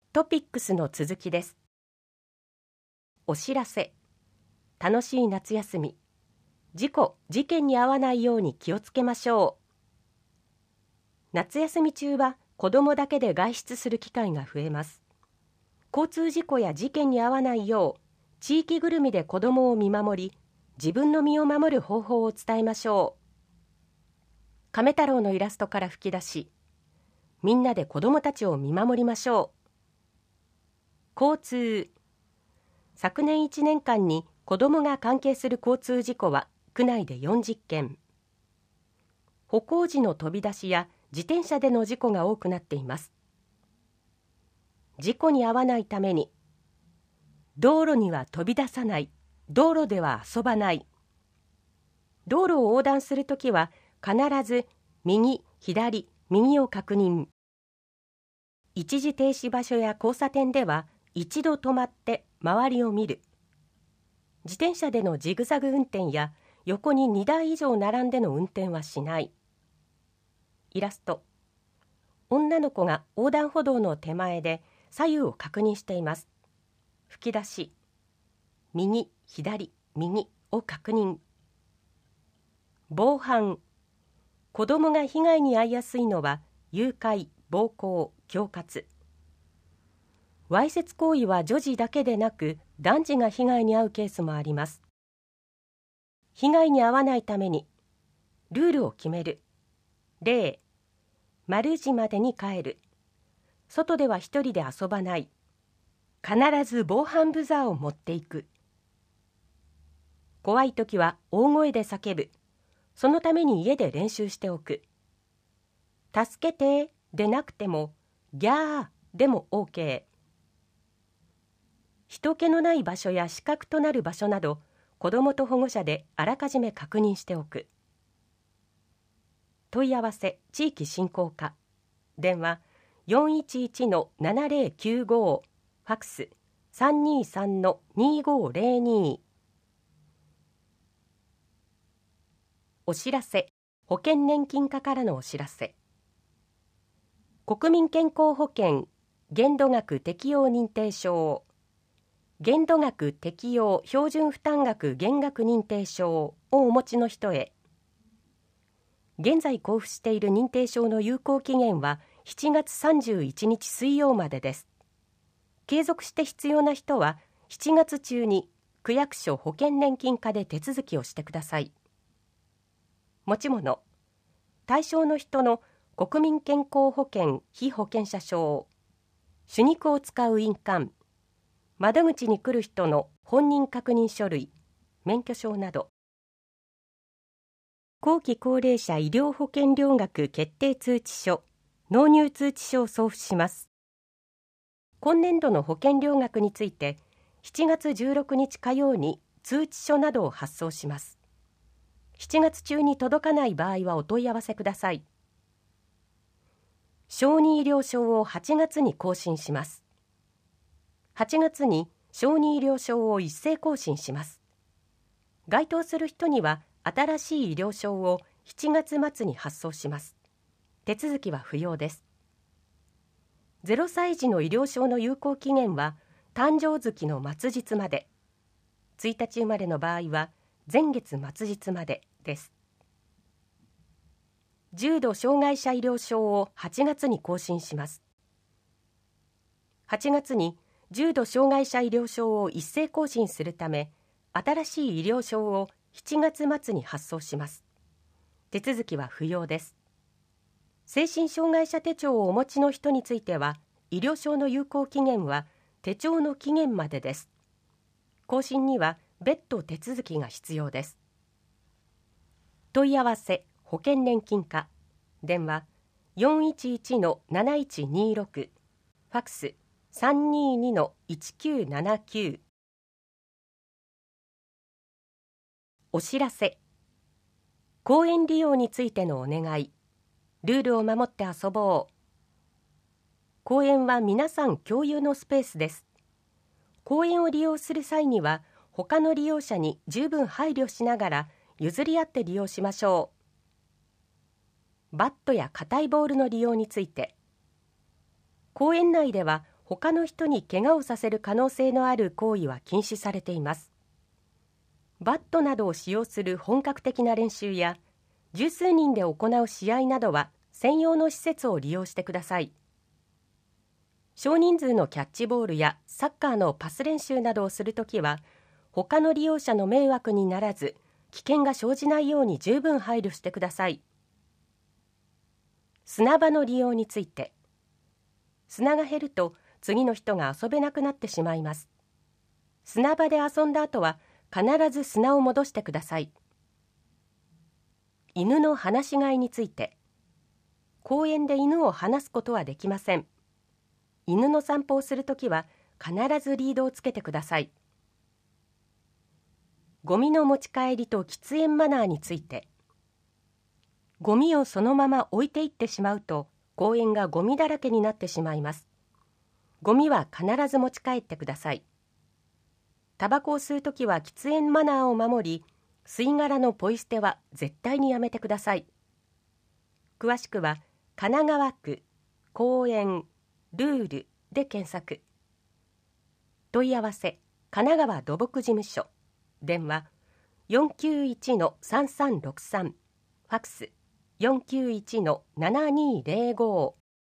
トピックスの続きです。お知らせ。楽しい夏休み。事件に遭わないように気をつけましょう。夏休み中は子どもだけで外出する機会が増えます。交通事故や事件に遭わないよう、地域ぐるみで子どもを見守り、自分の身を守る方法を伝えましょう。亀太郎のイラストから吹き出し、みんなで子どもたちを見守りましょう。交通。昨年1年間に子どもが関係する交通事故は区内で40件。歩行時の飛び出しや自転車での事故が多くなっています。事故に遭わないために、道路には飛び出さない、道路では遊ばない。道路を横断するときは必ず右、左、右を確認。一時停止場所や交差点では一度止まって周りを見る。自転車でのジグザグ運転や横に2台以上並んでの運転はしない。イラスト。女の子が横断歩道の手前で左右を確認しています。吹き出し。右、左、右を確認。防犯。子どもが被害に遭いやすいのは誘拐、暴行、恐喝。わいせつ行為は女児だけでなく男児が被害に遭うケースもあります。被害に遭わないためにルールを決める。例、〇時までに帰る。外では一人で遊ばない。必ず防犯ブザーを持っていく。怖いときは大声で叫ぶ。そのために家で練習しておく。助けてでなくてもギャーでも OK。人気のない場所や死角となる場所など、子どもと保護者であらかじめ確認しておく。問い合わせ地域振興課。電話 411-7095、ファクス 323-2502。お知らせ。保険年金課からのお知らせ。国民健康保険限度額適用認定証、限度額適用標準負担額減額認定証をお持ちの人へ。現在交付している認定証の有効期限は7月31日水曜までです。継続して必要な人は7月中に区役所保険年金課で手続きをしてください。持ち物。対象の人の国民健康保険被保険者証、手肉を使う印鑑、窓口に来る人の本人確認書類、免許証など。後期高齢者医療保険料額決定通知書、納入通知書を送付します。今年度の保険料額について、7月16日火曜に通知書などを発送します。7月中に届かない場合はお問い合わせください。小児医療証を8月に更新します。8月に小児医療証を一斉更新します。該当する人には新しい医療証を7月末に発送します。手続きは不要です。0歳児の医療証の有効期限は誕生月の末日まで。1日生まれの場合は前月末日までです。重度障害者医療証を8月に更新します。8月に重度障害者医療証を一斉更新するため、新しい医療証を7月末に発送します。手続きは不要です。精神障害者手帳をお持ちの人については、医療証の有効期限は手帳の期限までです。更新には別途手続きが必要です。問い合わせ保険年金課。電話 411-7126、ファクス 322-1979。お知らせ。公園利用についてのお願い。ルールを守って遊ぼう。公園は皆さん共有のスペースです。公園を利用する際には、他の利用者に十分配慮しながら譲り合って利用しましょう。バットや硬いボールの利用について。公園内では他の人に怪我をさせる可能性のある行為は禁止されています。バットなどを使用する本格的な練習や十数人で行う試合などは専用の施設を利用してください。少人数のキャッチボールやサッカーのパス練習などをするときは、他の利用者の迷惑にならず危険が生じないように十分配慮してください。砂場の利用について、砂が減ると次の人が遊べなくなってしまいます。砂場で遊んだ後は必ず砂を戻してください。犬の放し飼いについて、公園で犬を放すことはできません。犬の散歩をするときは必ずリードをつけてください。ゴミの持ち帰りと喫煙マナーについて、ゴミをそのまま置いていってしまうと公園がゴミだらけになってしまいます。ゴミは必ず持ち帰ってください。タバコを吸うときは喫煙マナーを守り、吸い殻のポイ捨ては絶対にやめてください。詳しくは神奈川区公園ルールで検索。問い合わせ神奈川土木事務所、電話 491-3363、ファクス 491-7205。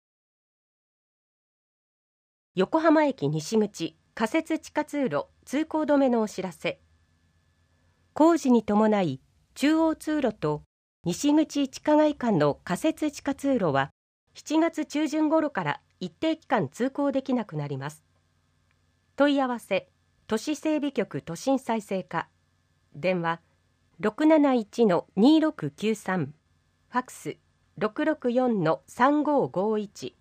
横浜駅西口仮設地下通路通行止めのお知らせ。工事に伴い中央通路と西口地下街間の仮設地下通路は7月中旬頃から一定期間通行できなくなります。問い合わせ都市整備局都心再生課、電話 671-2693、ファクス 664-3551。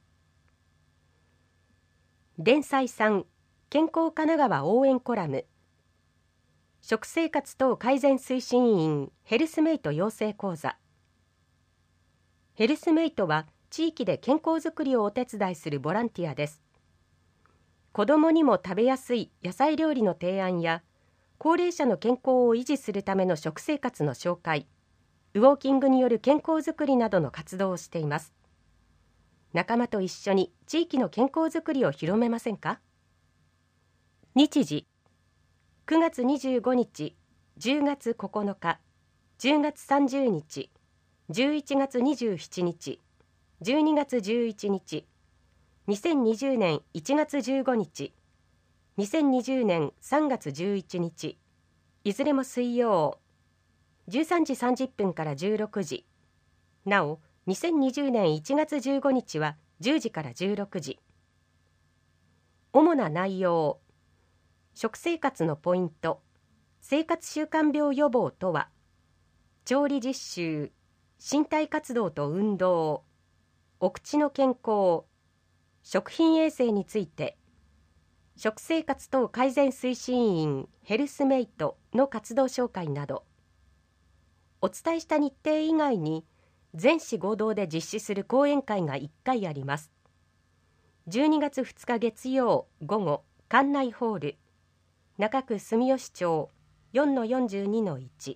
連載3健康神奈川応援コラム。食生活等改善推進員ヘルスメイト養成講座。ヘルスメイトは地域で健康づくりをお手伝いするボランティアです。子どもにも食べやすい野菜料理の提案や、高齢者の健康を維持するための食生活の紹介、ウォーキングによる健康づくりなどの活動をしています。仲間と一緒に地域の健康づくりを広めませんか？日時9月25日、10月9日、10月30日、11月27日、12月11日、2020年1月15日、2020年3月11日、いずれも水曜、13時30分から16時。なお、2020年1月15日は10時から16時。主な内容、食生活のポイント、生活習慣病予防とは、調理実習、身体活動と運動、お口の健康、食品衛生について、食生活等改善推進員ヘルスメイトの活動紹介など。お伝えした日程以外に全市合同で実施する講演会が1回あります。12月2日月曜午後、館内ホール、中区住吉町 4-42-1。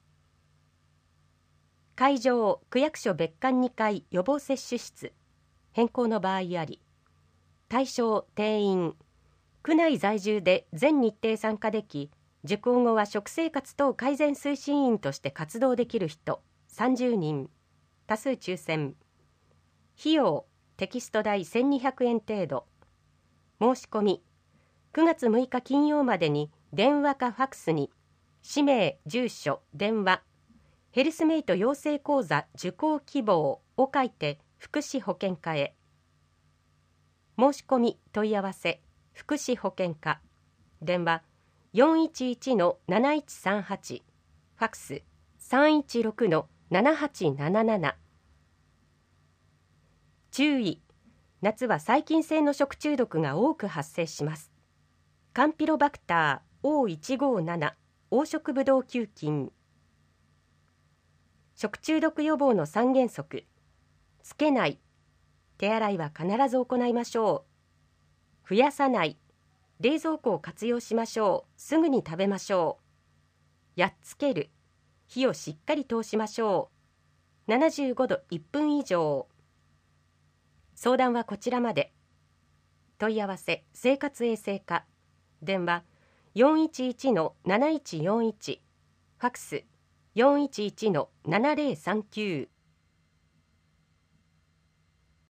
会場区役所別館2階予防接種室、変更の場合あり。対象定員、区内在住で全日程参加でき、受講後は食生活等改善推進員として活動できる人30人、多数抽選。費用テキスト代1200円程度。申し込み9月6日金曜までに電話かファクスに氏名、住所、電話、ヘルスメイト養成講座受講希望を書いて福祉保健課へ。申し込み問い合わせ福祉保健課、電話 411-7138、ファクス 316-7877。注意、夏は細菌性の食中毒が多く発生します。カンピロバクター O157 黄色ブドウ球菌。食中毒予防の3原則。つけない、手洗いは必ず行いましょう。増やさない、冷蔵庫を活用しましょう。すぐに食べましょう。やっつける、火をしっかり通しましょう。75度1分以上。相談はこちらまで。 問い合わせ生活衛生課、電話411-7141、ファクス411-7039。